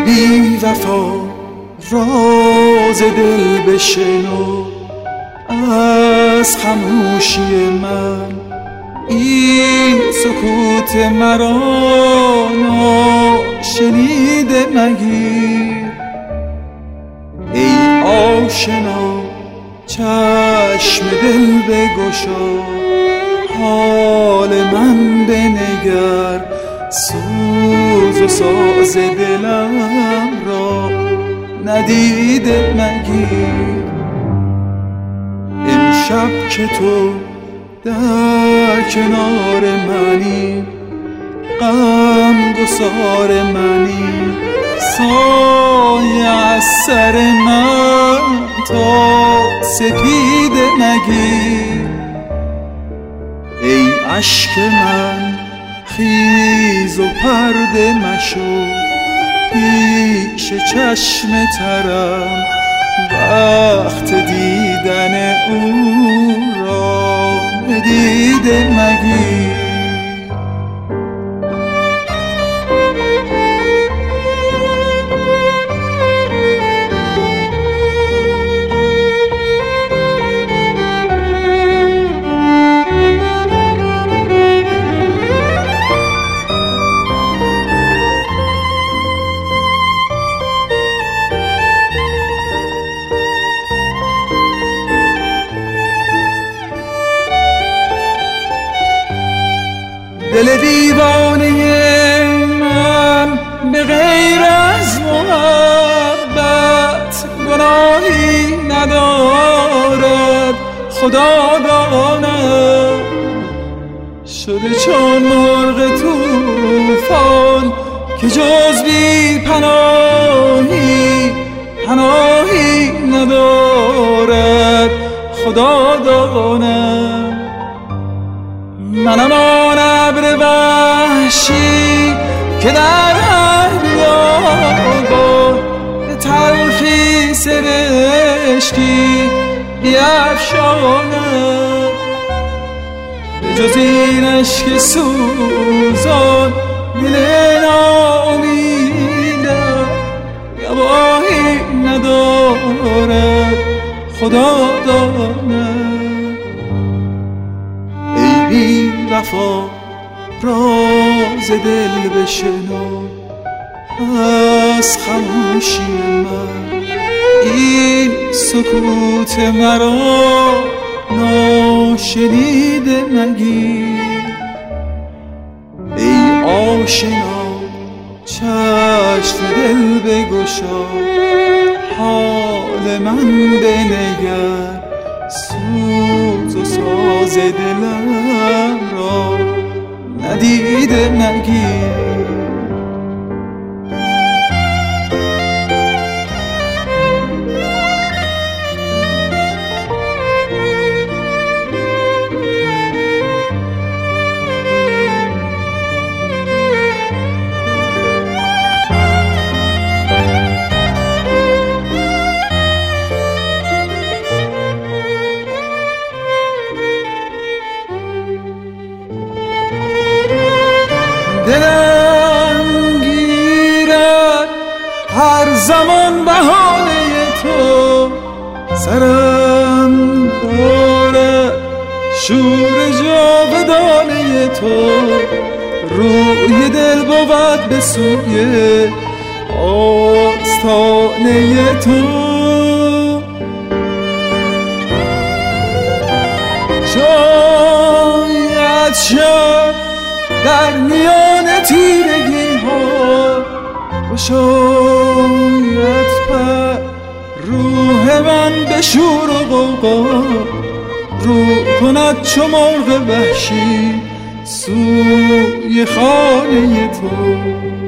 بی وفا راز دل بشنو از خاموشی من، این سکوت مرا ناشنیده مگیر. ای آشنا چشم دل بگشا، حال من بنگر، سوز و ساز دلم را ندیده مگیر. امشب که تو در کنار منی، غم گسار منی، سایه از سر من تا سپیده مگیر. ای اشک من خیز و پرده مشو، پیش چشم ترم وقت دیدن او را ندیده مگیر. دل دیوانه من به غیر از محبت گناهی ندارد، خدا داند. شده چون مرغ طوفان که جز بی پناهی پناهی ندارد، خدا داند. منم آن ابر وحشی که در هر بیابان به تلخی سرشکی بیفشاند. به جز این اشک سوزان دل ناامیدم گواهی ندارد، خدا داند. بی وفا راز دل بشنو از خاموشی من، این سکوت مرا ناشنیده مگیر. ای آشنا چشم دل بگشا، حال من بنگر، سوز و ساز دلم را ندیده مگیر. دلم گیرد هر زمان بهانه تو، سرم دارد شور جاودانه تو. روی دل بود به سوی آستانه تو، شاید شب در میان تیرگی ها شاید پر روح من به شور و غوغا، رو کند چو مرغ وحشی سوی خانه تو.